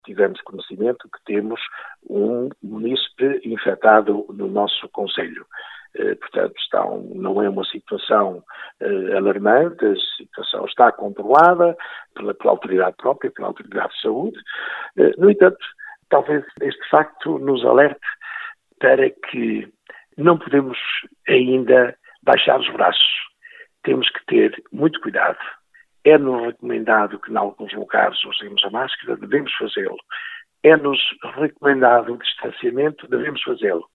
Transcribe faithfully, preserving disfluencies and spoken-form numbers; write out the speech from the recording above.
tivemos conhecimento que temos um munícipe infectado no nosso concelho. Eh, portanto, está um, não é uma situação eh, alarmante, a situação está controlada pela, pela autoridade própria, pela autoridade de saúde. Eh, no entanto, talvez este facto nos alerte para que não podemos ainda baixar os braços. Temos que ter muito cuidado. É-nos recomendado que, em alguns lugares, usemos a máscara, devemos fazê-lo. É-nos recomendado o distanciamento, devemos fazê-lo.